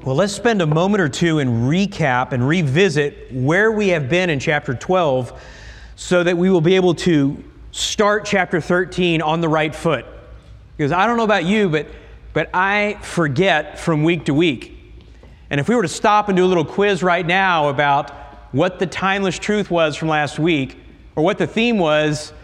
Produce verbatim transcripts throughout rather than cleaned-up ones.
Well, let's spend a moment or two and recap and revisit where we have been in chapter twelve so that we will be able to start chapter thirteen on the right foot. Because I don't know about you, but, but I forget from week to week. And if we were to stop and do a little quiz right now about what the timeless truth was from last week, or what the theme was,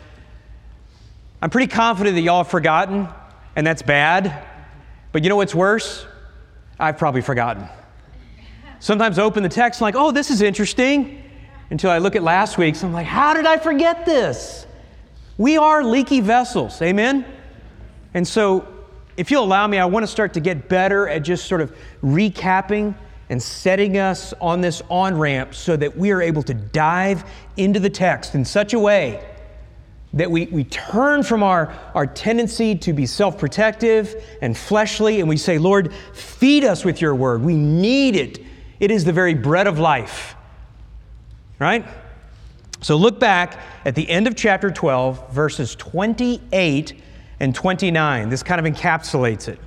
I'm pretty confident that y'all have forgotten, and that's bad. But you know what's worse? I've probably forgotten. Sometimes I open the text and I'm like, oh, this is interesting. Until I look at last week's, I'm like, how did I forget this? We are leaky vessels, amen? And so, if you'll allow me, I want to start to get better at just sort of recapping and setting us on this on-ramp so that we are able to dive into the text in such a way that we, we turn from our, our tendency to be self-protective and fleshly, and we say, Lord, feed us with your word. We need it. It is the very bread of life. Right? So look back at the end of chapter twelve, verses twenty-eight and twenty-nine. This kind of encapsulates it.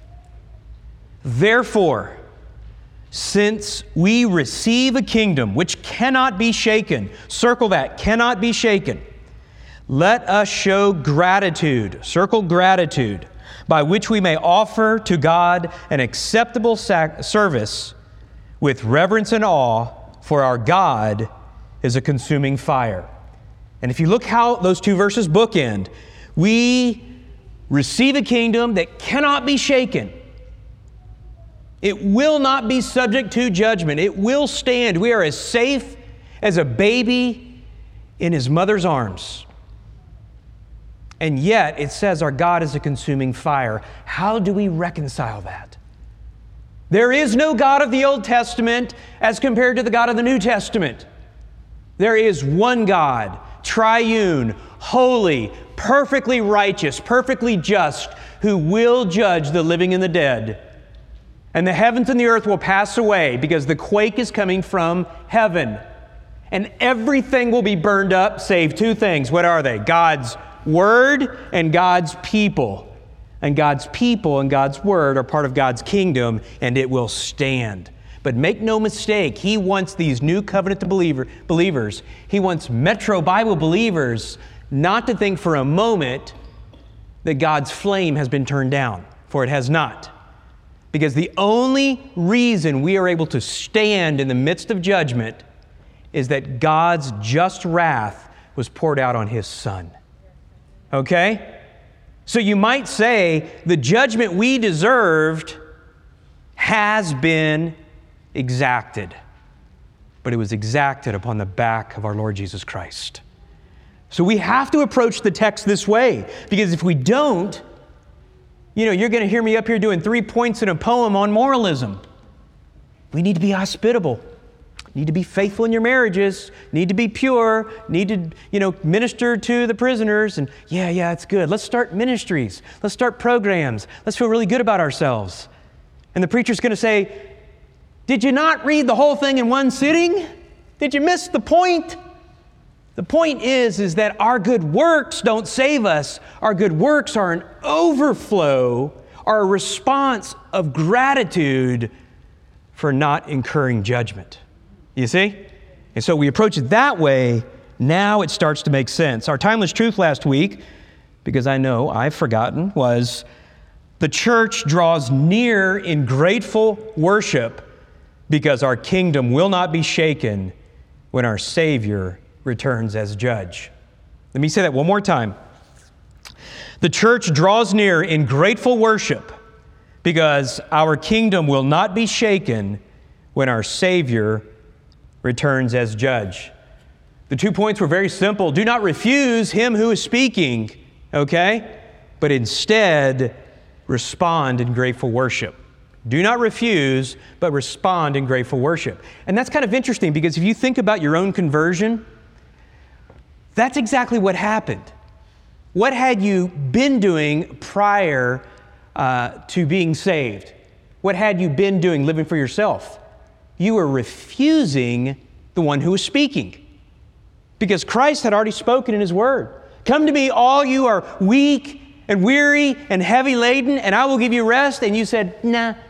Therefore, since we receive a kingdom which cannot be shaken, circle that, cannot be shaken, let us show gratitude, circle gratitude, by which we may offer to God an acceptable sac- service with reverence and awe, for our God is a consuming fire. And if you look how those two verses bookend, we receive a kingdom that cannot be shaken. It will not be subject to judgment. It will stand. We are as safe as a baby in his mother's arms. And yet, it says our God is a consuming fire. How do we reconcile that? There is no God of the Old Testament as compared to the God of the New Testament. There is one God, triune, holy, perfectly righteous, perfectly just, who will judge the living and the dead. And the heavens and the earth will pass away because the quake is coming from heaven. And everything will be burned up save two things. What are they? God's Word and God's people. And God's people and God's Word are part of God's kingdom, and it will stand. But make no mistake, He wants these new covenant believer, believers, He wants Metro Bible believers not to think for a moment that God's flame has been turned down, for it has not. Because the only reason we are able to stand in the midst of judgment is that God's just wrath was poured out on His Son. Okay? So you might say the judgment we deserved has been exacted. But it was exacted upon the back of our Lord Jesus Christ. So we have to approach the text this way, because if we don't, you know, you're going to hear me up here doing three points in a poem on moralism. We need to be hospitable. Need to be faithful in your marriages. Need to be pure. Need to, you know, minister to the prisoners. And yeah, yeah, it's good. Let's start ministries. Let's start programs. Let's feel really good about ourselves. And the preacher's going to say, did you not read the whole thing in one sitting? Did you miss the point? The point is, is that our good works don't save us. Our good works are an overflow, are a response of gratitude for not incurring judgment. You see? And so we approach it that way. Now it starts to make sense. Our timeless truth last week, because I know I've forgotten, was the church draws near in grateful worship because our kingdom will not be shaken when our Savior returns as judge. Let me say that one more time. The church draws near in grateful worship because our kingdom will not be shaken when our Savior returns as judge. The two points were very simple. Do not refuse Him who is speaking, okay? But instead, respond in grateful worship. Do not refuse, but respond in grateful worship. And that's kind of interesting because if you think about your own conversion, that's exactly what happened. What had you been doing prior uh, to being saved? What had you been doing living for yourself? You were refusing the one who was speaking. Because Christ had already spoken in His Word. Come to me, all you are weak and weary and heavy laden, and I will give you rest. And you said, nah,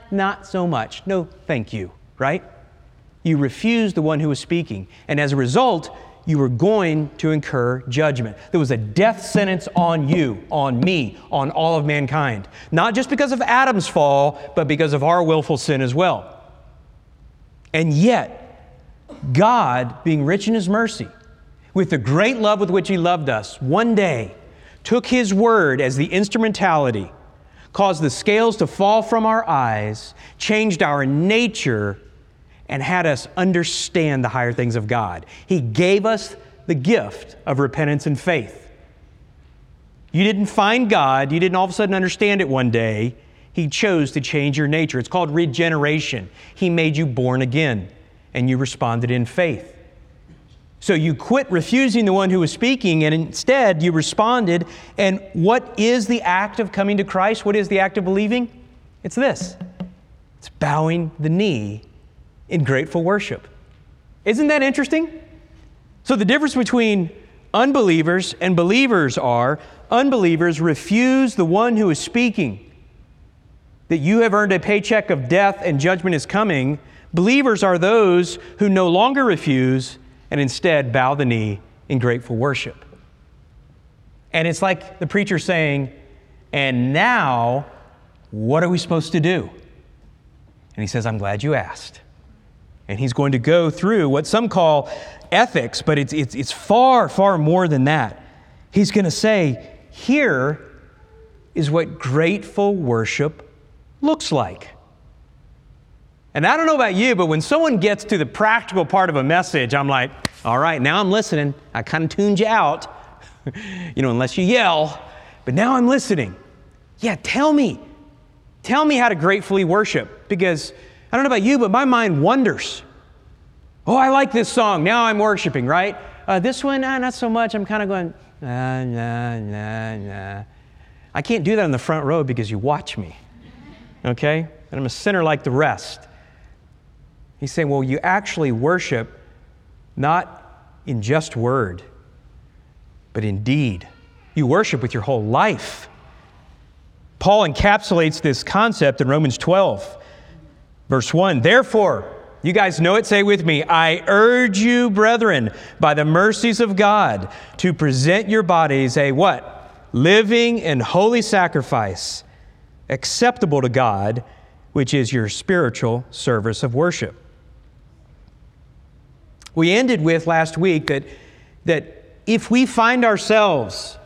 not so much. No, thank you, right? You refused the one who was speaking. And as a result, you were going to incur judgment. There was a death sentence on you, on me, on all of mankind. Not just because of Adam's fall, but because of our willful sin as well. And yet, God, being rich in His mercy, with the great love with which He loved us, one day took His word as the instrumentality, caused the scales to fall from our eyes, changed our nature, and had us understand the higher things of God. He gave us the gift of repentance and faith. You didn't find God. You didn't all of a sudden understand it one day. He chose to change your nature. It's called regeneration. He made you born again, and you responded in faith. So you quit refusing the one who was speaking, and instead you responded. And what is the act of coming to Christ? What is the act of believing? It's this. It's bowing the knee in grateful worship. Isn't that interesting? So the difference between unbelievers and believers are, unbelievers refuse the one who is speaking, that you have earned a paycheck of death and judgment is coming. Believers are those who no longer refuse and instead bow the knee in grateful worship. And it's like the preacher saying, and now, what are we supposed to do? And he says, I'm glad you asked. And he's going to go through what some call ethics, but it's, it's, it's far, far more than that. He's going to say, here is what grateful worship looks like. And I don't know about you, but when someone gets to the practical part of a message, I'm like, all right, now I'm listening. I kind of tuned you out, you know, unless you yell, but now I'm listening. Yeah, tell me. Tell me how to gratefully worship, because I don't know about you, but my mind wanders. Oh, I like this song. Now I'm worshiping, right? Uh, this one, uh, not so much. I'm kind of going, nah, nah, nah, nah. I can't do that in the front row because you watch me, okay? And I'm a sinner like the rest. He's saying, well, you actually worship not in just word, but in deed. You worship with your whole life. Paul encapsulates this concept in Romans twelve. Verse one, therefore, you guys know it, say it with me, I urge you, brethren, by the mercies of God, to present your bodies a what? Living and holy sacrifice, acceptable to God, which is your spiritual service of worship. We ended with last week that, that if we find ourselves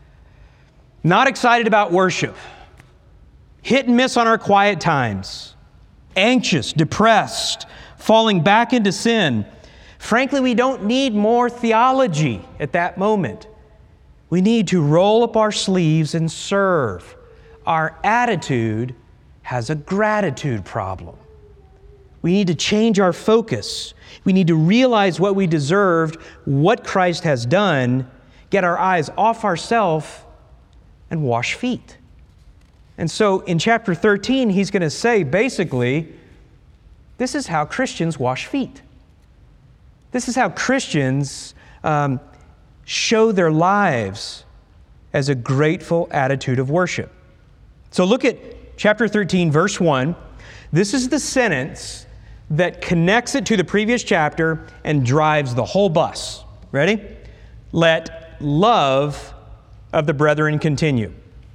not excited about worship, hit and miss on our quiet times, anxious, depressed, falling back into sin, frankly, we don't need more theology at that moment. We need to roll up our sleeves and serve. Our attitude has a gratitude problem. We need to change our focus. We need to realize what we deserved, what Christ has done, get our eyes off ourselves, and wash feet. And so in chapter thirteen, he's going to say, basically, this is how Christians wash feet. This is how Christians um, show their lives as a grateful attitude of worship. So look at chapter thirteen, verse one. This is the sentence that connects it to the previous chapter and drives the whole bus. Ready? Let love of the brethren continue.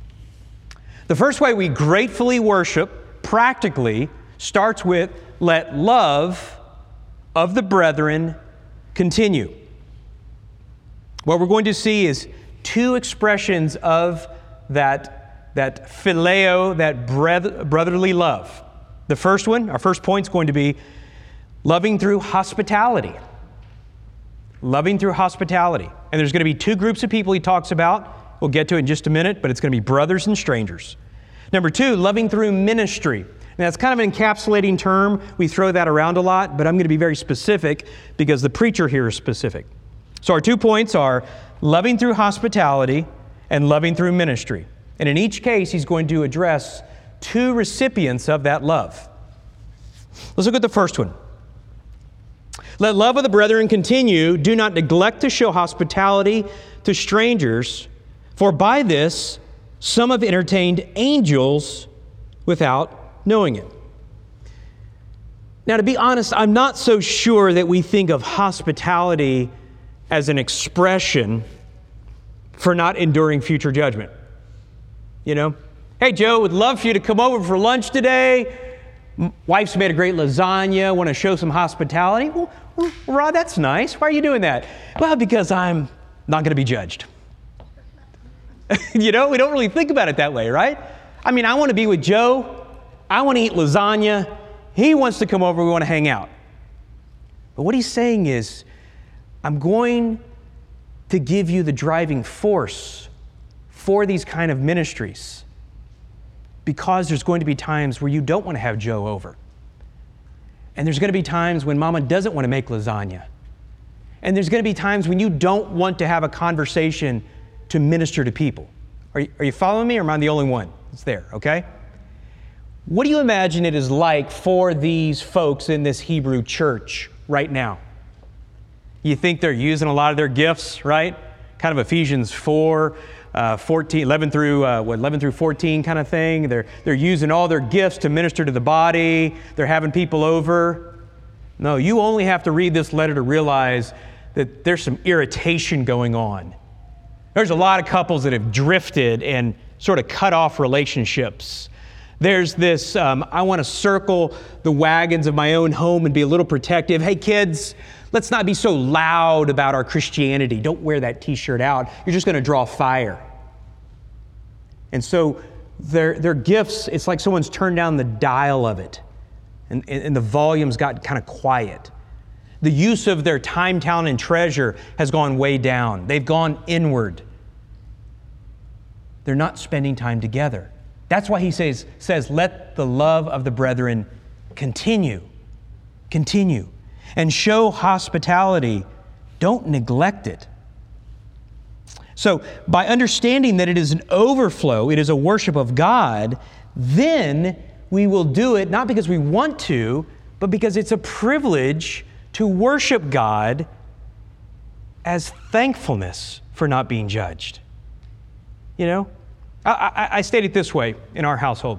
The first way we gratefully worship, practically, starts with let love of the brethren continue. What we're going to see is two expressions of that, that phileo, that brotherly love. The first one, our first point is going to be loving through hospitality. Loving through hospitality. And there's going to be two groups of people he talks about. We'll get to it in just a minute, but it's going to be brothers and strangers. Number two, loving through ministry. Now, that's kind of an encapsulating term. We throw that around a lot, but I'm going to be very specific because the preacher here is specific. So our two points are loving through hospitality and loving through ministry. And in each case, he's going to address two recipients of that love. Let's look at the first one. Let love of the brethren continue. Do not neglect to show hospitality to strangers, for by this some have entertained angels without knowing it. Now, to be honest, I'm not so sure that we think of hospitality as an expression for not enduring future judgment. You know, hey, Joe, would love for you to come over for lunch today. Wife's made a great lasagna, want to show some hospitality. Well, Rod, that's nice. Why are you doing that? Well, because I'm not going to be judged. You know, we don't really think about it that way, right? I mean, I want to be with Joe. I want to eat lasagna. He wants to come over. We want to hang out. But what he's saying is, I'm going to give you the driving force for these kind of ministries because there's going to be times where you don't want to have Joe over. And there's going to be times when Mama doesn't want to make lasagna. And there's going to be times when you don't want to have a conversation to minister to people. Are you, are you following me, or am I the only one that's there, okay? What do you imagine it is like for these folks in this Hebrew church right now? You think they're using a lot of their gifts, right? Kind of Ephesians four, uh, fourteen, eleven through uh, what, eleven through fourteen kind of thing. They're they're using all their gifts to minister to the body. They're having people over. No, you only have to read this letter to realize that there's some irritation going on. There's a lot of couples that have drifted and sort of cut off relationships. There's this, um, I want to circle the wagons of my own home and be a little protective. Hey, kids, let's not be so loud about our Christianity. Don't wear that t-shirt out. You're just going to draw fire. And so their, their gifts, it's like someone's turned down the dial of it, and, and, and the volume's got kind of quiet. The use of their time, talent, and treasure has gone way down. They've gone inward. They're not spending time together. That's why he says, says, let the love of the brethren continue. Continue. And show hospitality. Don't neglect it. So, by understanding that it is an overflow, it is a worship of God, then we will do it not because we want to, but because it's a privilege to worship God as thankfulness for not being judged. You know? I, I, I state it this way in our household.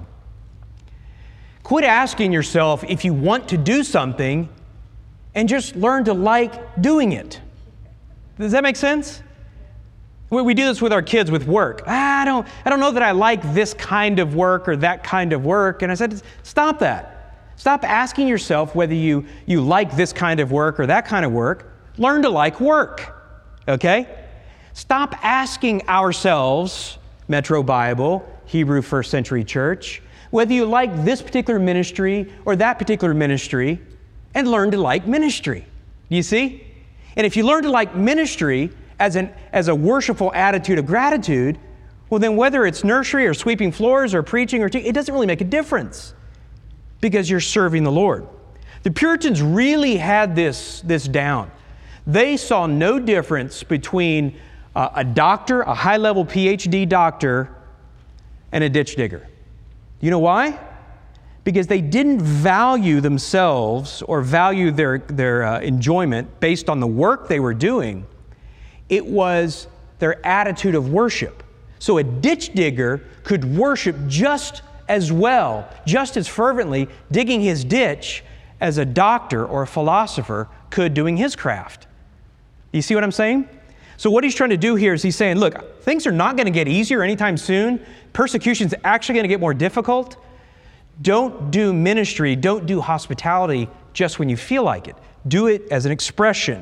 Quit asking yourself if you want to do something and just learn to like doing it. Does that make sense? We, we do this with our kids with work. Ah, I don't, I don't know that I like this kind of work or that kind of work. And I said, stop that. Stop asking yourself whether you, you like this kind of work or that kind of work. Learn to like work, okay? Stop asking ourselves, Metro Bible, Hebrew First Century Church, whether you like this particular ministry or that particular ministry, and learn to like ministry. You see? And if you learn to like ministry as an as a worshipful attitude of gratitude, well then whether it's nursery or sweeping floors or preaching or te- it doesn't really make a difference because you're serving the Lord. The Puritans really had this, this down. They saw no difference between Uh, a doctor, a high-level P H D doctor, and a ditch digger. You know why? Because they didn't value themselves or value their, their uh, enjoyment based on the work they were doing. It was their attitude of worship. So a ditch digger could worship just as well, just as fervently, digging his ditch as a doctor or a philosopher could doing his craft. You see what I'm saying? So what he's trying to do here is he's saying, look, things are not going to get easier anytime soon. Persecution's actually going to get more difficult. Don't do ministry, don't do hospitality just when you feel like it. Do it as an expression.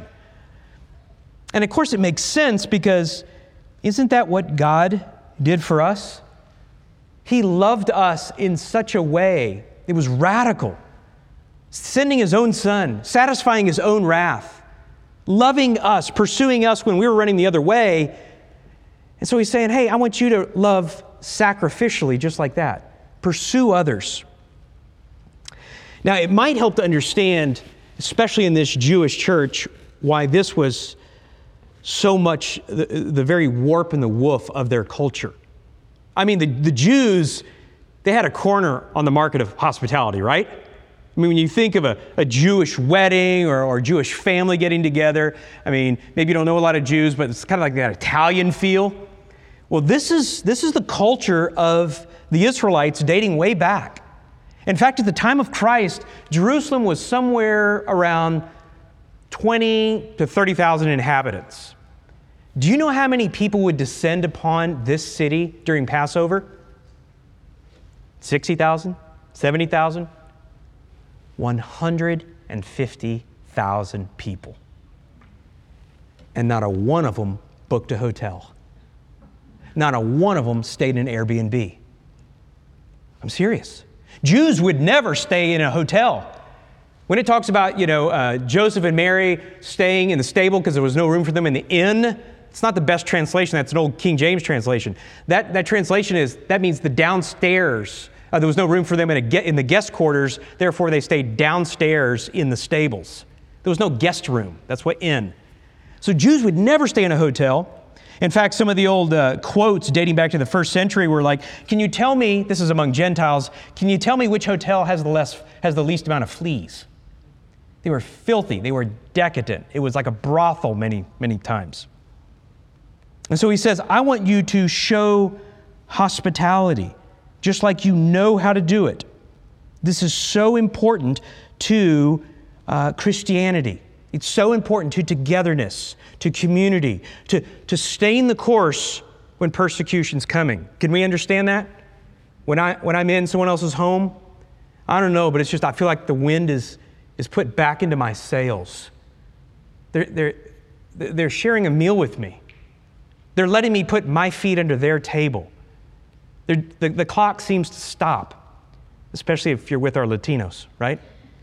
And of course it makes sense because isn't that what God did for us? He loved us in such a way, it was radical. Sending His own Son, satisfying His own wrath, loving us, pursuing us when we were running the other way. And so He's saying, hey, I want you to love sacrificially just like that. Pursue others. Now, it might help to understand, especially in this Jewish church, why this was so much the, the very warp and the woof of their culture. I mean, the, the Jews, they had a corner on the market of hospitality, right? I mean, when you think of a, a Jewish wedding or, or Jewish family getting together, I mean, maybe you don't know a lot of Jews, but it's kind of like that Italian feel. Well, this is, this is the culture of the Israelites dating way back. In fact, at the time of Christ, Jerusalem was somewhere around twenty to thirty thousand inhabitants. Do you know how many people would descend upon this city during Passover? sixty thousand? seventy thousand? one hundred fifty thousand people. And not a one of them booked a hotel. Not a one of them stayed in an Airbnb. I'm serious. Jews would never stay in a hotel. When it talks about, you know, uh, Joseph and Mary staying in the stable because there was no room for them in the inn, it's not the best translation. That's an old King James translation. That, that translation is, that means the downstairs. Uh, there was no room for them in, a, in the guest quarters, therefore they stayed downstairs in the stables. There was no guest room. That's what inn. So Jews would never stay in a hotel. In fact, some of the old uh, quotes dating back to the first century were like, can you tell me, this is among Gentiles, can you tell me which hotel has the, less, has the least amount of fleas? They were filthy. They were decadent. It was like a brothel many, many times. And so he says, I want you to show hospitality, just like you know how to do it. This is so important to uh, Christianity. It's so important to togetherness, to community, to, to staying the course when persecution's coming. Can we understand that? When, I, when I'm in someone else's home, I don't know, but it's just I feel like the wind is, is put back into my sails. They're, they're, they're sharing a meal with me. They're letting me put my feet under their table. The, the clock seems to stop, especially if you're with our Latinos, right?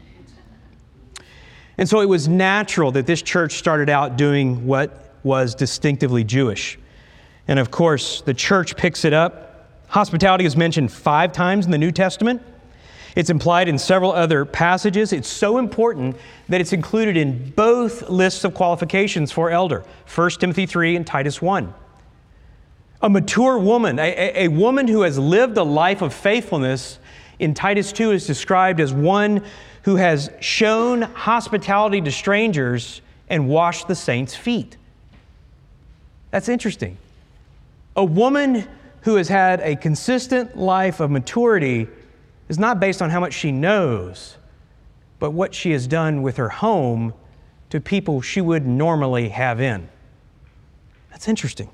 And so it was natural that this church started out doing what was distinctively Jewish. And of course, the church picks it up. Hospitality is mentioned five times in the New Testament. It's implied in several other passages. It's so important that it's included in both lists of qualifications for elder, First Timothy three and Titus one. A mature woman, a, a, a woman who has lived a life of faithfulness in Titus two is described as one who has shown hospitality to strangers and washed the saints' feet. That's interesting. A woman who has had a consistent life of maturity is not based on how much she knows, but what she has done with her home to people she would normally have in. That's interesting.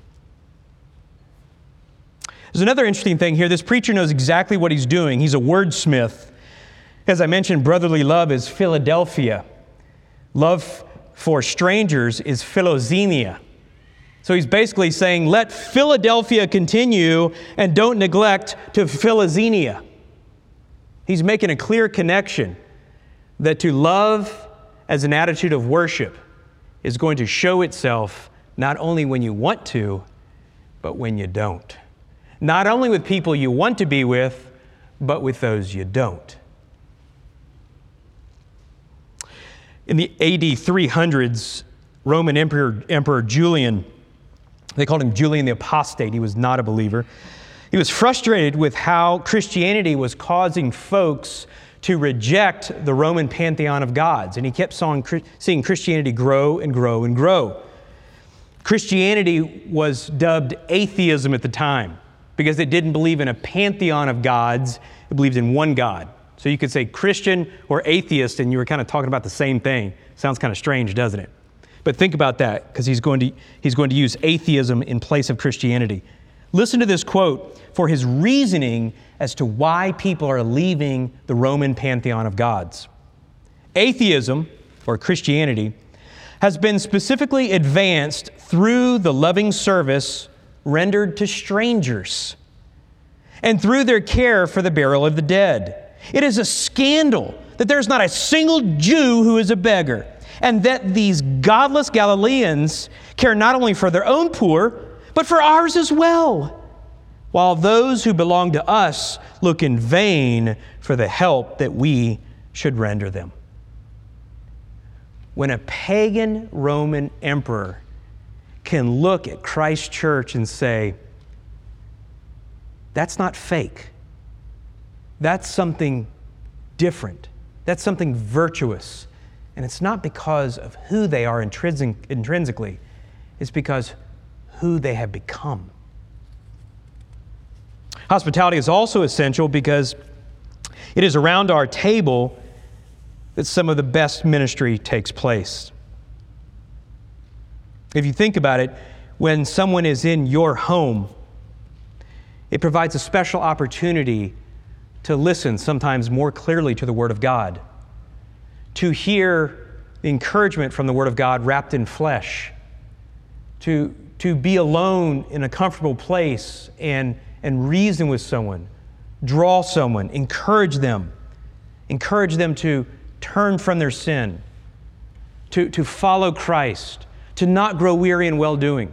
There's another interesting thing here. This preacher knows exactly what he's doing. He's a wordsmith. As I mentioned, brotherly love is Philadelphia. Love for strangers is Philoxenia. So he's basically saying, let Philadelphia continue and don't neglect to Philoxenia. He's making a clear connection that to love as an attitude of worship is going to show itself not only when you want to, but when you don't. Not only with people you want to be with, but with those you don't. In the A D three hundreds, Roman Emperor, Emperor Julian, they called him Julian the Apostate. He was not a believer. He was frustrated with how Christianity was causing folks to reject the Roman pantheon of gods. And he kept seeing Christianity grow and grow and grow. Christianity was dubbed atheism at the time because it didn't believe in a pantheon of gods. It believed in one God. So you could say Christian or atheist, and you were kind of talking about the same thing. Sounds kind of strange, doesn't it? But think about that, because he's going to he's going to use atheism in place of Christianity. Listen to this quote for his reasoning as to why people are leaving the Roman pantheon of gods. Atheism, or Christianity, has been specifically advanced through the loving service rendered to strangers and through their care for the burial of the dead. It is a scandal that there's not a single Jew who is a beggar, and that these godless Galileans care not only for their own poor, but for ours as well, while those who belong to us look in vain for the help that we should render them. When a pagan Roman emperor can look at Christ's church and say, that's not fake. That's something different. That's something virtuous. And it's not because of who they are intrinsic, intrinsically. It's because who they have become. Hospitality is also essential because It is around our table that some of the best ministry takes place. If you think about it, when someone is in your home, it provides a special opportunity to listen sometimes more clearly to the Word of God, to hear the encouragement from the Word of God wrapped in flesh, to, to be alone in a comfortable place and, and reason with someone, draw someone, encourage them, encourage them to turn from their sin, to, to follow Christ, to not grow weary in well-doing.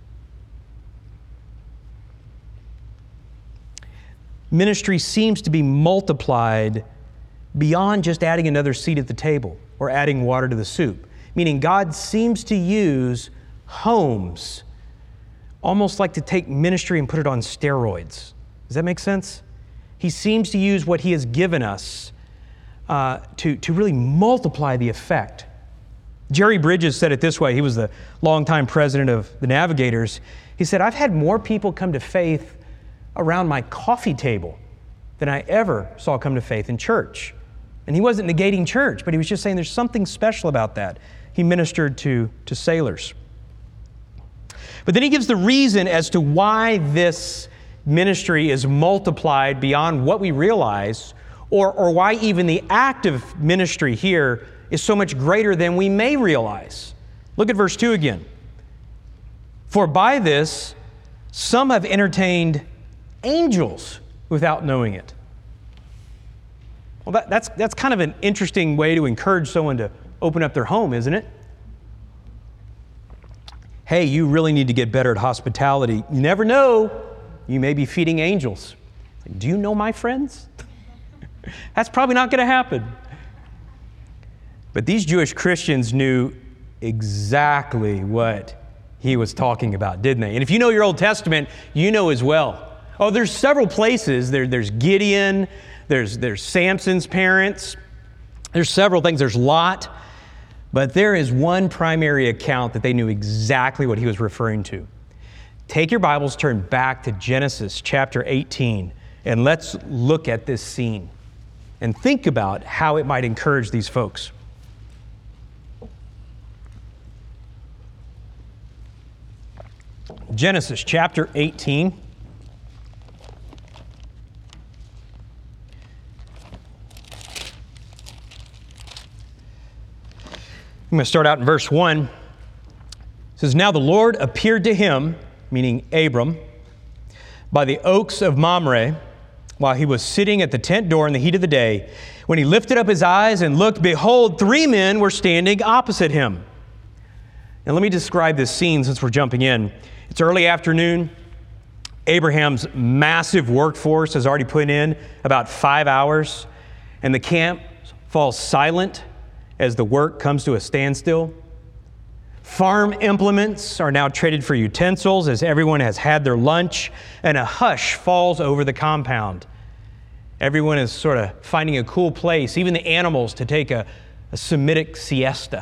Ministry seems to be multiplied beyond just adding another seat at the table or adding water to the soup, meaning God seems to use homes almost like to take ministry and put it on steroids. Does that make sense? He seems to use what He has given us uh, to, to really multiply the effect. Jerry Bridges said it this way. He was the longtime president of the Navigators. He said, "I've had more people come to faith around my coffee table than I ever saw come to faith in church." And he wasn't negating church, but he was just saying there's something special about that. He ministered to, to sailors. But then he gives the reason as to why this ministry is multiplied beyond what we realize, or, or why even the act of ministry here is so much greater than we may realize. Look at verse two again. "For by this some have entertained angels without knowing it." Well, that, that's, that's kind of an interesting way to encourage someone to open up their home, isn't it? Hey, you really need to get better at hospitality. You never know. You may be feeding angels. Do you know my friends? That's probably not going to happen. But these Jewish Christians knew exactly what he was talking about, didn't they? And if you know your Old Testament, you know as well. Oh, there's several places. There, there's Gideon. There's, there's Samson's parents. There's several things. There's Lot. But there is one primary account that they knew exactly what he was referring to. Take your Bibles, turn back to Genesis chapter eighteen, and let's look at this scene and think about how it might encourage these folks. Genesis chapter eighteen. I'm going to start out in verse one. It says, "Now the Lord appeared to him," meaning Abram, "by the oaks of Mamre, while he was sitting at the tent door in the heat of the day. When he lifted up his eyes and looked, behold, three men were standing opposite him." Now let me describe this scene since we're jumping in. It's early afternoon. Abraham's massive workforce has already put in about five hours, and the camp falls silent as the work comes to a standstill. Farm implements are now traded for utensils as everyone has had their lunch, and a hush falls over the compound. Everyone is sort of finding a cool place, even the animals, to take a, a Semitic siesta.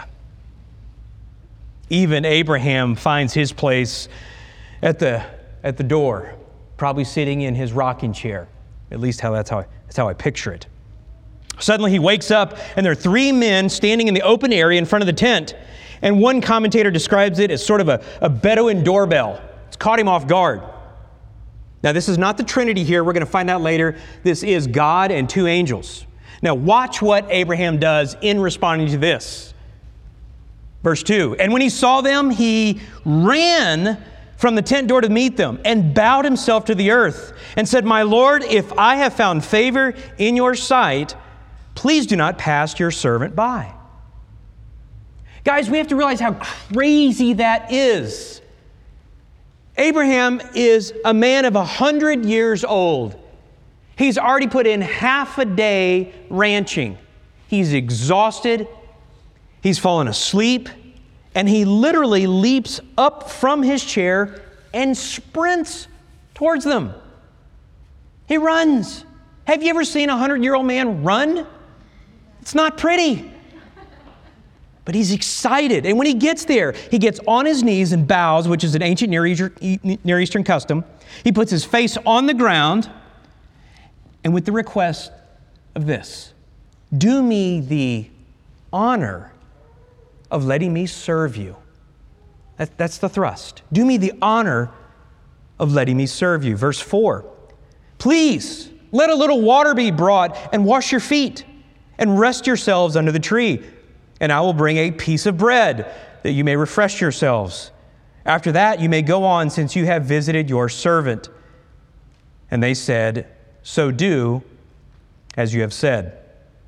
Even Abraham finds his place at the, at the door, probably sitting in his rocking chair. At least how that's how I, that's how I picture it. Suddenly he wakes up, and there are three men standing in the open area in front of the tent. And one commentator describes it as sort of a, a Bedouin doorbell. It's caught him off guard. Now, this is not the Trinity here. We're going to find out later. This is God and two angels. Now, watch what Abraham does in responding to this. Verse two, "And when he saw them, he ran from the tent door to meet them and bowed himself to the earth and said, 'My Lord, if I have found favor in your sight, please do not pass your servant by.'" Guys, we have to realize how crazy that is. Abraham is a man of one hundred years old. He's already put in half a day ranching. He's exhausted. He's fallen asleep. And he literally leaps up from his chair and sprints towards them. He runs. Have you ever seen a one hundred-year-old man run? It's not pretty. But he's excited. And when he gets there, he gets on his knees and bows, which is an ancient Near Eastern custom. He puts his face on the ground, and with the request of this. Do me the honor of letting me serve you. That, that's the thrust. Do me the honor of letting me serve you. Verse four, please let a little water be brought and wash your feet and rest yourselves under the tree. And I will bring a piece of bread that you may refresh yourselves. After that, you may go on, since you have visited your servant. And they said, so do as you have said.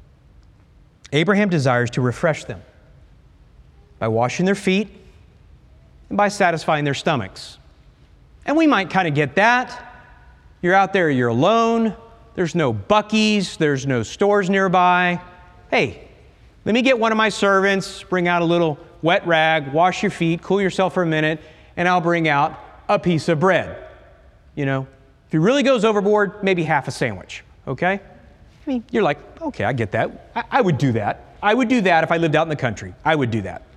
Abraham desires to refresh them by washing their feet and by satisfying their stomachs. And we might kind of get that. You're out there, you're alone. There's no Buc-ee's, there's no stores nearby. Hey, let me get one of my servants, bring out a little wet rag, wash your feet, cool yourself for a minute, and I'll bring out a piece of bread. You know, if he really goes overboard, maybe half a sandwich, okay? I mean, you're like, okay, I get that. I, I would do that. I would do that if I lived out in the country. I would do that.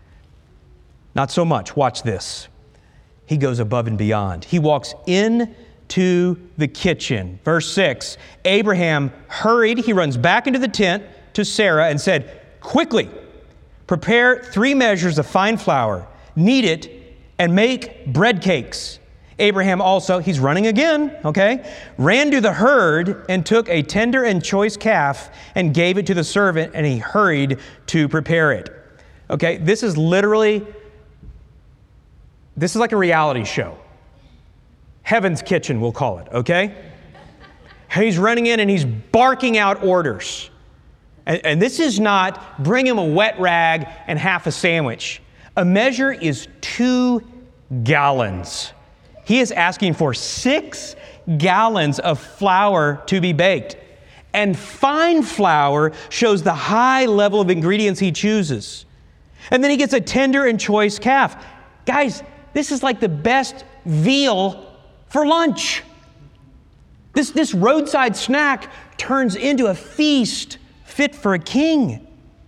Not so much. Watch this. He goes above and beyond. He walks into the kitchen. Verse six, Abraham hurried. He runs back into the tent to Sarah and said, quickly, prepare three measures of fine flour, knead it, and make bread cakes. Abraham also, he's running again, okay, ran to the herd and took a tender and choice calf and gave it to the servant, and he hurried to prepare it. Okay, this is literally, this is like a reality show. Heaven's Kitchen, we'll call it, okay? He's running in and he's barking out orders. And, and this is not bring him a wet rag and half a sandwich. A measure is two gallons. He is asking for six gallons of flour to be baked. And fine flour shows the high level of ingredients he chooses. And then he gets a tender and choice calf. Guys, this is like the best veal for lunch. This, this roadside snack turns into a feast fit for a king.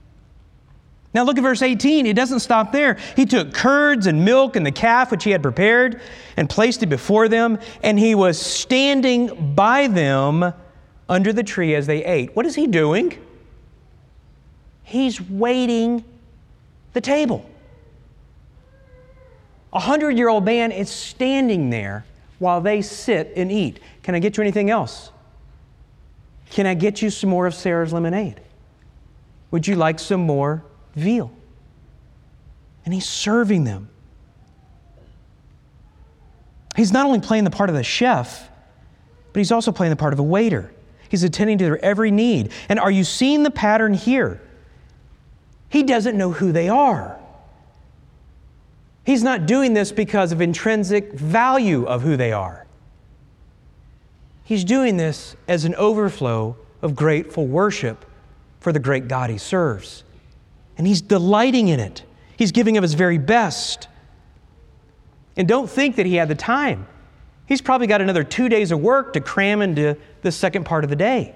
Now look at verse eighteen. It doesn't stop there. He took curds and milk and the calf which he had prepared and placed it before them, and he was standing by them under the tree as they ate. What is he doing? He's waiting the table. A hundred-year-old man is standing there while they sit and eat. Can I get you anything else? Can I get you some more of Sarah's lemonade? Would you like some more veal? And he's serving them. He's not only playing the part of the chef, but he's also playing the part of a waiter. He's attending to their every need. And are you seeing the pattern here? He doesn't know who they are. He's not doing this because of intrinsic value of who they are. He's doing this as an overflow of grateful worship for the great God he serves. And he's delighting in it. He's giving of his very best. And don't think that he had the time. He's probably got another two days of work to cram into the second part of the day.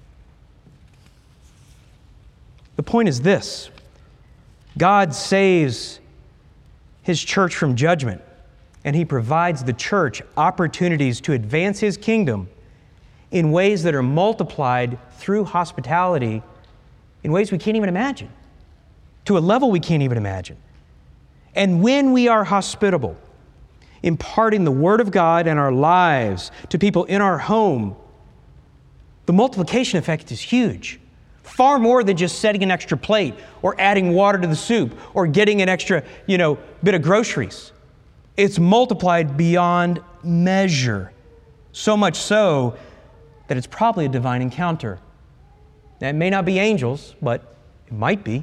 The point is this: God saves his church from judgment, and he provides the church opportunities to advance his kingdom in ways that are multiplied through hospitality in ways we can't even imagine, to a level we can't even imagine. And when we are hospitable, imparting the Word of God and our lives to people in our home, the multiplication effect is huge. Far more than just setting an extra plate or adding water to the soup or getting an extra, you know, bit of groceries. It's multiplied beyond measure. So much so that it's probably a divine encounter. Now, it may not be angels, but it might be.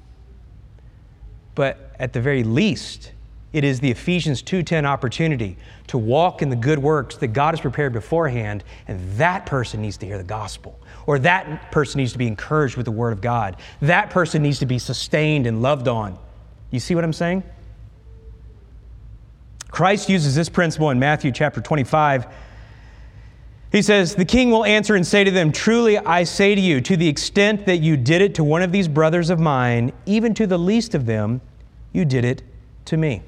But at the very least, it is the Ephesians two ten opportunity to walk in the good works that God has prepared beforehand, and that person needs to hear the gospel. Or that person needs to be encouraged with the Word of God. That person needs to be sustained and loved on. You see what I'm saying? Christ uses this principle in Matthew chapter twenty-five. He says, "The king will answer and say to them, 'Truly I say to you, to the extent that you did it to one of these brothers of mine, even to the least of them, you did it to me.'"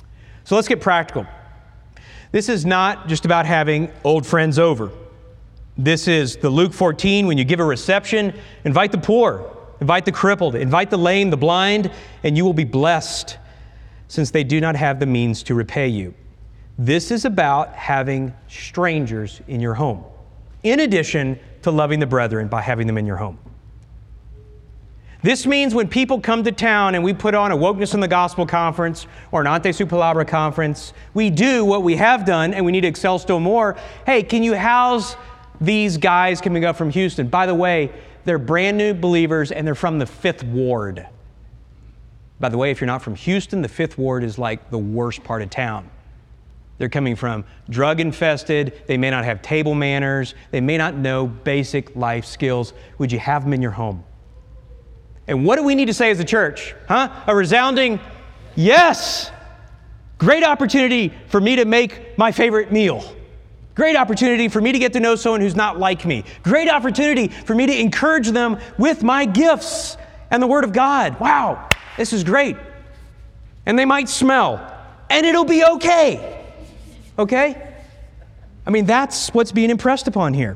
So let's get practical. This is not just about having old friends over. This is the Luke fourteen, when you give a reception, invite the poor, invite the crippled, invite the lame, the blind, and you will be blessed, since they do not have the means to repay you. This is about having strangers in your home, in addition to loving the brethren by having them in your home. This means when people come to town and we put on a Wokeness in the Gospel conference or an Ante Su Palabra conference, we do what we have done and we need to excel still more. Hey, can you house these guys coming up from Houston? By the way, they're brand new believers and they're from the Fifth Ward. By the way, if you're not from Houston, the Fifth Ward is like the worst part of town. They're coming from drug infested. They may not have table manners. They may not know basic life skills. Would you have them in your home? And what do we need to say as a church? Huh? A resounding yes. Great opportunity for me to make my favorite meal. Great opportunity for me to get to know someone who's not like me. Great opportunity for me to encourage them with my gifts and the Word of God. Wow, this is great. And they might smell, and it'll be okay. Okay? I mean, that's what's being impressed upon here.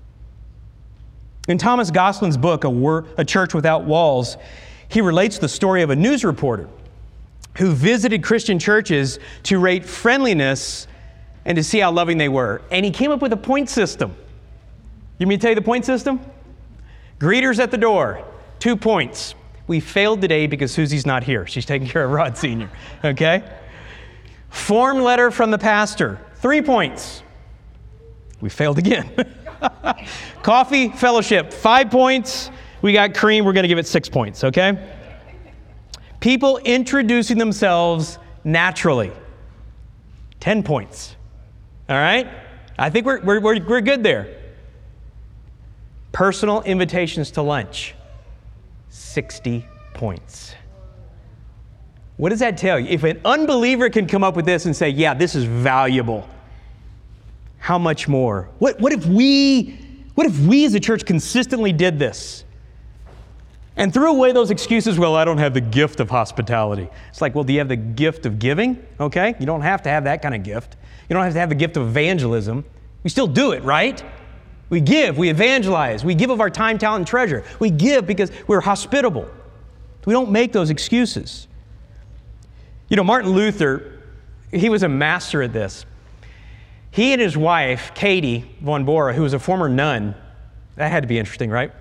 In Thomas Goslin's book, A, Wor- A Church Without Walls, he relates the story of a news reporter who visited Christian churches to rate friendliness and to see how loving they were. And he came up with a point system. You want me to tell you the point system? Greeters at the door, two points. We failed today because Susie's not here. She's taking care of Rod Senior Okay? Form letter from the pastor, three points. We failed again. Coffee fellowship, five points. We got cream, we're going to give it six points, okay? People introducing themselves naturally, ten points. All right? I think we're, we're, we're, we're good there. Personal invitations to lunch, sixty points. What does that tell you? If an unbeliever can come up with this and say, yeah, this is valuable, how much more? What, what if we, what if we as a church consistently did this and threw away those excuses? Well, I don't have the gift of hospitality. It's like, well, do you have the gift of giving? Okay, you don't have to have that kind of gift. You don't have to have the gift of evangelism. We still do it, right? We give, we evangelize, we give of our time, talent, and treasure. We give because we're hospitable. We don't make those excuses. You know, Martin Luther, he was a master at this. He and his wife, Katie von Bora, who was a former nun, that had to be interesting, right?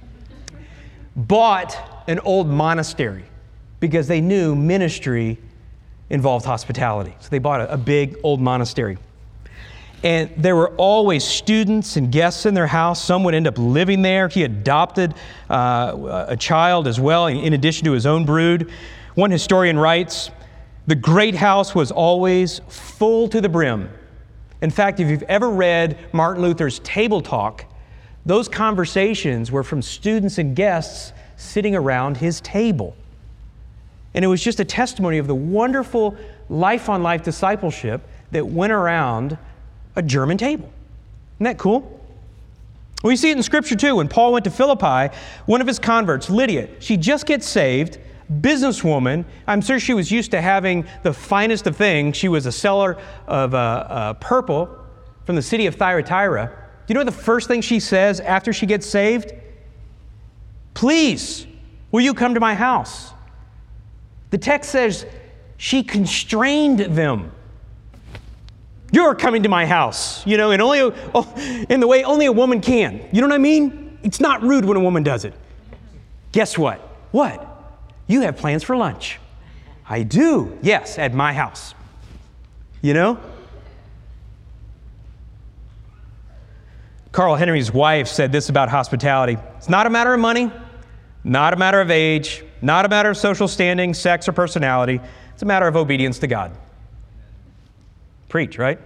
Bought an old monastery because they knew ministry involved hospitality. So they bought a, a big old monastery. And there were always students and guests in their house. Some would end up living there. He adopted uh, a child as well, in addition to his own brood. One historian writes, the great house was always full to the brim. In fact, if you've ever read Martin Luther's Table Talk, those conversations were from students and guests sitting around his table. And it was just a testimony of the wonderful life-on-life discipleship that went around a German table. Isn't that cool? We see it in Scripture too. When Paul went to Philippi, one of his converts, Lydia, she just gets saved, businesswoman. I'm sure she was used to having the finest of things. She was a seller of uh, uh, purple from the city of Thyatira. Do you know what the first thing she says after she gets saved? Please, will you come to my house? The text says she constrained them. You're coming to my house, you know, and only oh, in the way only a woman can. You know what I mean? It's not rude when a woman does it. Guess what? What? You have plans for lunch. I do. Yes, at my house. You know? Carl Henry's wife said this about hospitality. It's not a matter of money, not a matter of age, not a matter of social standing, sex, or personality. It's a matter of obedience to God. Preach, right?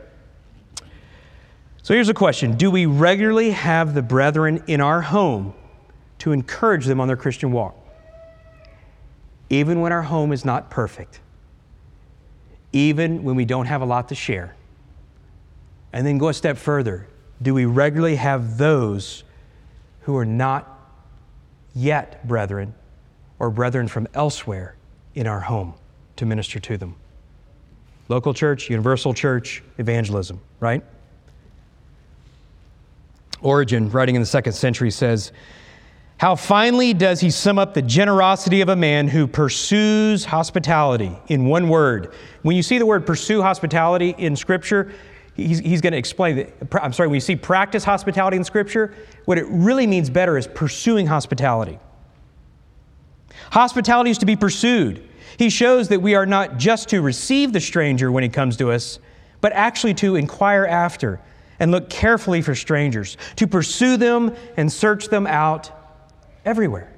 So here's a question. Do we regularly have the brethren in our home to encourage them on their Christian walk? Even when our home is not perfect. Even when we don't have a lot to share. And then go a step further. Do we regularly have those who are not yet brethren or brethren from elsewhere in our home to minister to them? Local church, universal church, evangelism, right? Origen, writing in the second century, says, "How finely does he sum up the generosity of a man who pursues hospitality in one word." When you see the word pursue hospitality in Scripture, he's, he's going to explain that. I'm sorry, when you see practice hospitality in Scripture, what it really means better is pursuing hospitality. Hospitality is to be pursued. He shows that we are not just to receive the stranger when he comes to us, but actually to inquire after and look carefully for strangers, to pursue them and search them out everywhere.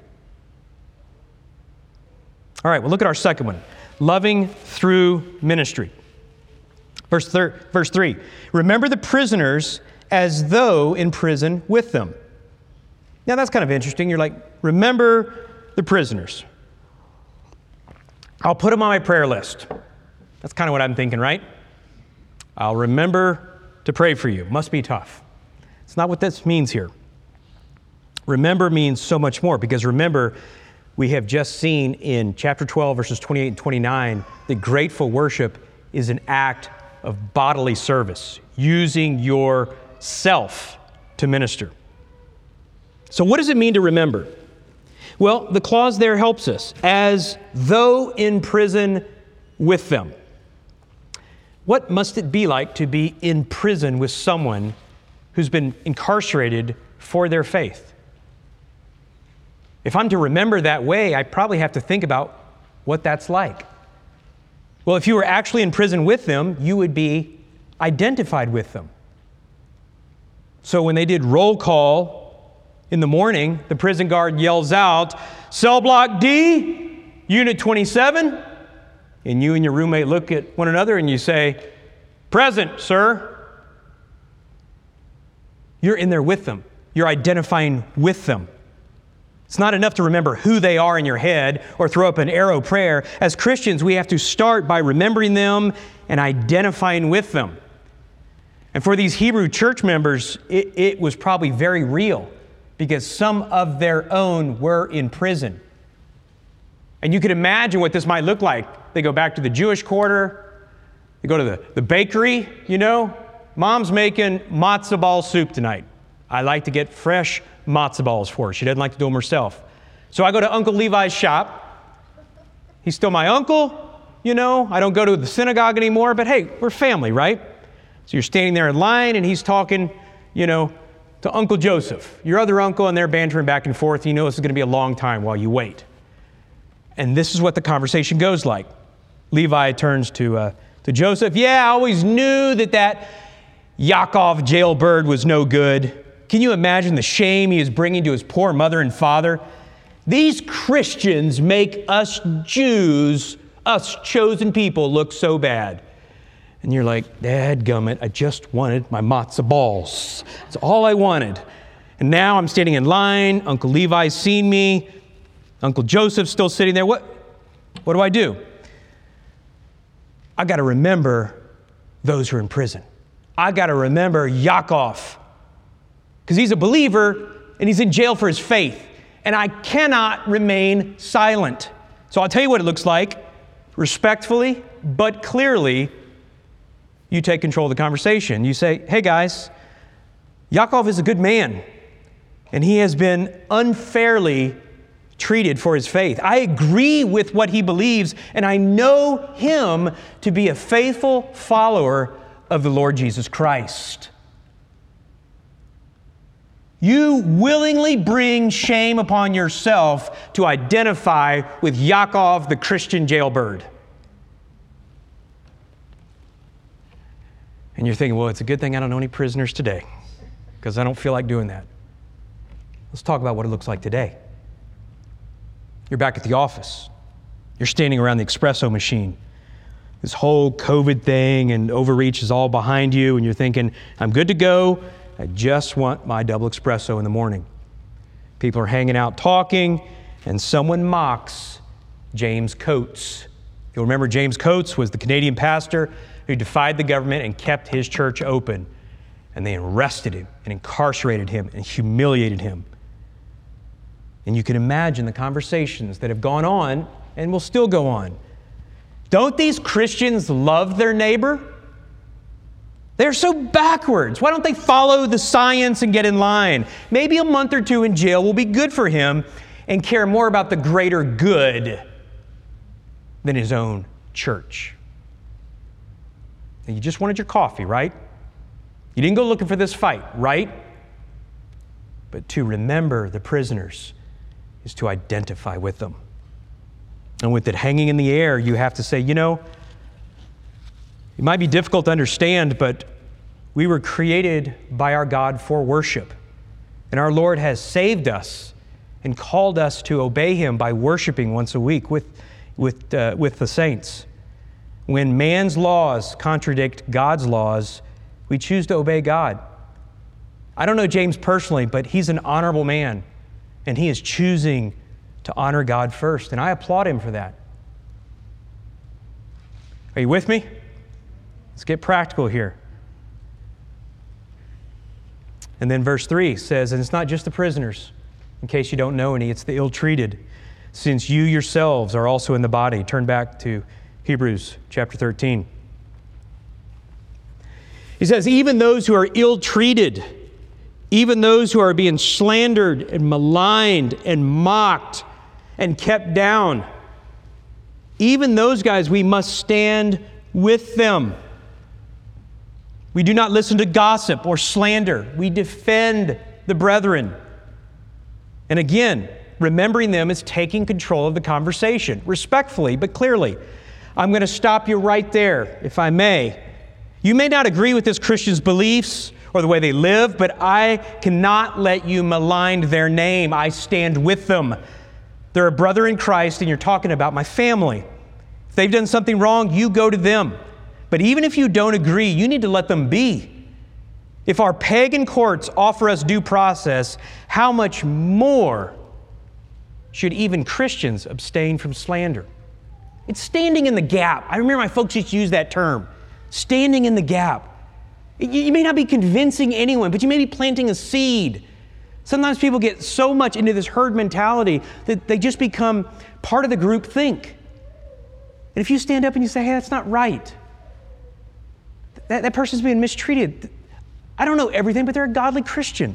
All right, well, look at our second one, loving through ministry. Verse, thir- verse three, remember the prisoners as though in prison with them. Now, that's kind of interesting. You're like, remember the prisoners. I'll put them on my prayer list. That's kind of what I'm thinking, right? I'll remember to pray for you. Must be tough. It's not what this means here. Remember means so much more, because remember, we have just seen in chapter twelve, verses twenty-eight and twenty-nine, that grateful worship is an act of bodily service, using yourself to minister. So what does it mean to remember? Well, the clause there helps us, as though in prison with them. What must it be like to be in prison with someone who's been incarcerated for their faith? If I'm to remember that way, I probably have to think about what that's like. Well, if you were actually in prison with them, you would be identified with them. So when they did roll call in the morning, the prison guard yells out, "Cell block D, unit twenty-seven." And you and your roommate look at one another and you say, "Present, sir." You're in there with them. You're identifying with them. It's not enough to remember who they are in your head or throw up an arrow prayer. As Christians, we have to start by remembering them and identifying with them. And for these Hebrew church members, it, it was probably very real, because some of their own were in prison. And you could imagine what this might look like. They go back to the Jewish quarter. They go to the, the bakery, you know. Mom's making matzo ball soup tonight. I like to get fresh matzo balls for her. She doesn't like to do them herself. So I go to Uncle Levi's shop. He's still my uncle, you know. I don't go to the synagogue anymore, but hey, we're family, right? So you're standing there in line and he's talking, you know, to Uncle Joseph, your other uncle, and they're bantering back and forth. You know this is going to be a long time while you wait. And this is what the conversation goes like. Levi turns to uh, to Joseph. "Yeah, I always knew that that Yaakov jailbird was no good. Can you imagine the shame he is bringing to his poor mother and father? These Christians make us Jews, us chosen people, look so bad." And you're like, "Dadgummit, I just wanted my matzo balls. That's all I wanted. And now I'm standing in line. Uncle Levi's seen me. Uncle Joseph's still sitting there. What, what do I do? I got to remember those who are in prison. I got to remember Yaakov, because he's a believer and he's in jail for his faith. And I cannot remain silent. So I'll tell you what it looks like. Respectfully, but clearly, you take control of the conversation. You say, "Hey guys, Yaakov is a good man, and he has been unfairly treated for his faith. I agree with what he believes, and I know him to be a faithful follower of the Lord Jesus Christ. You willingly bring shame upon yourself to identify with Yaakov, the Christian jailbird." And you're thinking, well, it's a good thing I don't know any prisoners today, because I don't feel like doing that. Let's talk about what it looks like today. You're back at the office. You're standing around the espresso machine. This whole COVID thing and overreach is all behind you, and you're thinking, I'm good to go. I just want my double espresso in the morning. People are hanging out talking, and someone mocks James Coates. You'll remember James Coates was the Canadian pastor who defied the government and kept his church open. And they arrested him and incarcerated him and humiliated him. And you can imagine the conversations that have gone on and will still go on. Don't these Christians love their neighbor? They're so backwards. Why don't they follow the science and get in line? Maybe a month or two in jail will be good for him and care more about the greater good than his own church. And you just wanted your coffee, right? You didn't go looking for this fight, right? But to remember the prisoners is to identify with them. And with it hanging in the air, you have to say, you know, it might be difficult to understand, but we were created by our God for worship. And our Lord has saved us and called us to obey Him by worshiping once a week with, with, uh, with the saints. When man's laws contradict God's laws, we choose to obey God. I don't know James personally, but he's an honorable man, and he is choosing to honor God first, and I applaud him for that. Are you with me? Let's get practical here. And then verse three says, and it's not just the prisoners, in case you don't know any, it's the ill-treated, since you yourselves are also in the body. Turn back to Hebrews chapter thirteen. He says, even those who are ill-treated, even those who are being slandered and maligned and mocked and kept down, even those guys, we must stand with them. We do not listen to gossip or slander. We defend the brethren. And again, remembering them is taking control of the conversation, respectfully but clearly. I'm going to stop you right there, if I may. You may not agree with this Christian's beliefs or the way they live, but I cannot let you malign their name. I stand with them. They're a brother in Christ, and you're talking about my family. If they've done something wrong, you go to them. But even if you don't agree, you need to let them be. If our pagan courts offer us due process, how much more should even Christians abstain from slander? It's standing in the gap. I remember my folks used to use that term, standing in the gap. You may not be convincing anyone, but you may be planting a seed. Sometimes people get so much into this herd mentality that they just become part of the group think. And if you stand up and you say, hey, that's not right, that, that person's being mistreated. I don't know everything, but they're a godly Christian.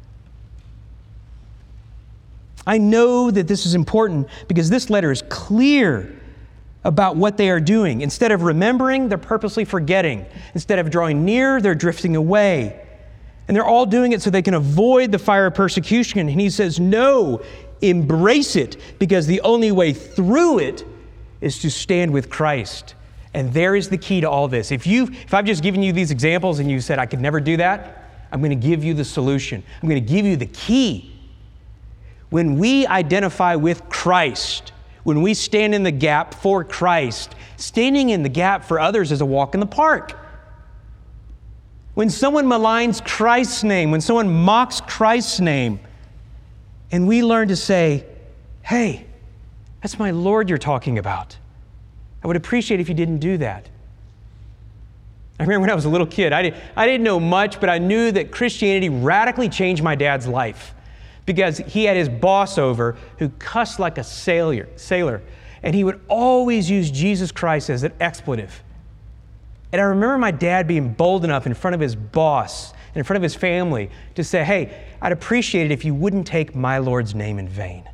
I know that this is important because this letter is clear about what they are doing. Instead of remembering, they're purposely forgetting. Instead of drawing near, they're drifting away. And they're all doing it so they can avoid the fire of persecution. And he says, no, embrace it, because the only way through it is to stand with Christ. And there is the key to all this. If you, if I've just given you these examples and you said, I could never do that, I'm going to give you the solution. I'm going to give you the key. When we identify with Christ, when we stand in the gap for Christ, standing in the gap for others is a walk in the park. When someone maligns Christ's name, when someone mocks Christ's name, and we learn to say, hey, that's my Lord you're talking about. I would appreciate if you didn't do that. I remember when I was a little kid, I, did, I didn't know much, but I knew that Christianity radically changed my dad's life because he had his boss over who cussed like a sailor, sailor, and he would always use Jesus Christ as an expletive. And I remember my dad being bold enough in front of his boss and in front of his family to say, hey, I'd appreciate it if you wouldn't take my Lord's name in vain.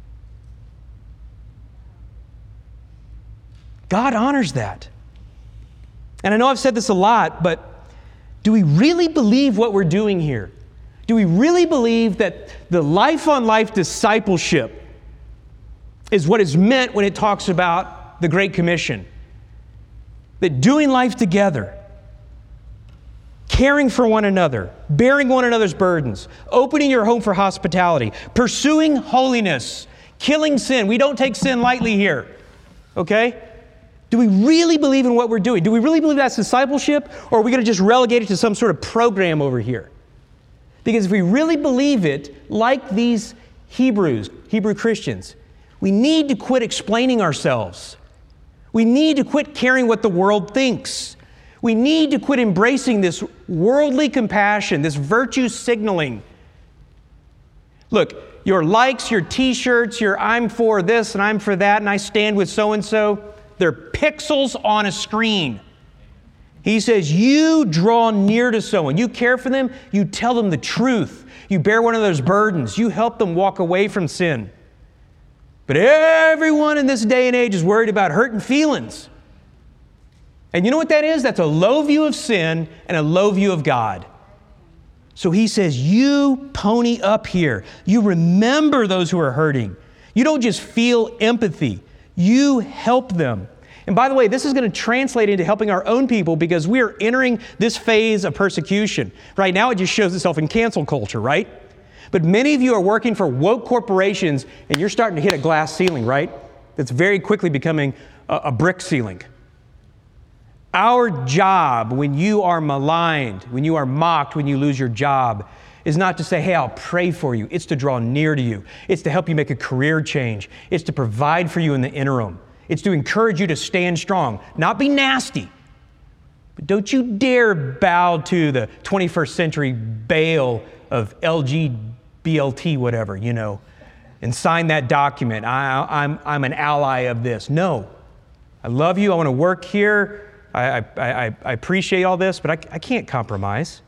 God honors that. And I know I've said this a lot, but do we really believe what we're doing here? Do we really believe that the life-on-life discipleship is what is meant when it talks about the Great Commission? That doing life together, caring for one another, bearing one another's burdens, opening your home for hospitality, pursuing holiness, killing sin. We don't take sin lightly here, okay? Do we really believe in what we're doing? Do we really believe that's discipleship, or are we going to just relegate it to some sort of program over here? Because if we really believe it, like these Hebrews, Hebrew Christians, we need to quit explaining ourselves. We need to quit caring what the world thinks. We need to quit embracing this worldly compassion, this virtue signaling. Look, your likes, your t-shirts, your I'm for this and I'm for that and I stand with so-and-so, they're pixels on a screen. He says, you draw near to someone. You care for them. You tell them the truth. You bear one of those burdens. You help them walk away from sin. But everyone in this day and age is worried about hurting feelings. And you know what that is? That's a low view of sin and a low view of God. So he says, you pony up here. You remember those who are hurting. You don't just feel empathy. You help them. And by the way, this is going to translate into helping our own people because we are entering this phase of persecution. Right now, it just shows itself in cancel culture, right? But many of you are working for woke corporations and you're starting to hit a glass ceiling, right? That's very quickly becoming a, a brick ceiling. Our job when you are maligned, when you are mocked, when you lose your job, is not to say, hey, I'll pray for you. It's to draw near to you. It's to help you make a career change. It's to provide for you in the interim. It's to encourage you to stand strong, not be nasty. But don't you dare bow to the twenty-first century Baal of L G B L T, whatever, you know, and sign that document. I, I'm, I'm an ally of this. No. I love you. I want to work here. I, I, I, I appreciate all this, but I, I can't compromise.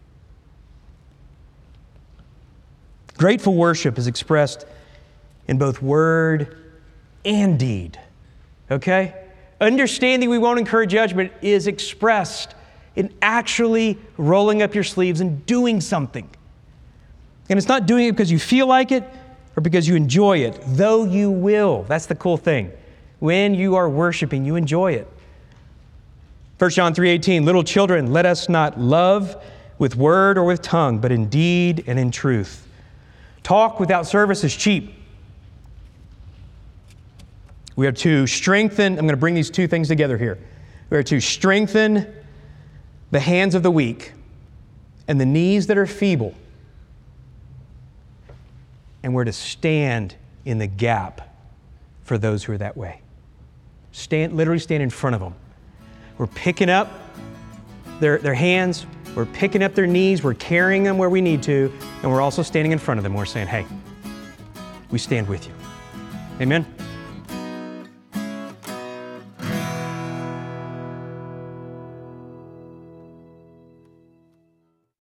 Grateful worship is expressed in both word and deed. Okay? Understanding we won't incur judgment is expressed in actually rolling up your sleeves and doing something. And it's not doing it because you feel like it or because you enjoy it, though you will. That's the cool thing. When you are worshiping, you enjoy it. First John three eighteen, little children, let us not love with word or with tongue, but in deed and in truth. Talk without service is cheap. We are to strengthen, I'm going to bring these two things together here. We are to strengthen the hands of the weak and the knees that are feeble. And we're to stand in the gap for those who are that way. Stand, literally stand in front of them. We're picking up their, their hands, we're picking up their knees, we're carrying them where we need to, and we're also standing in front of them. We're saying, hey, we stand with you. Amen?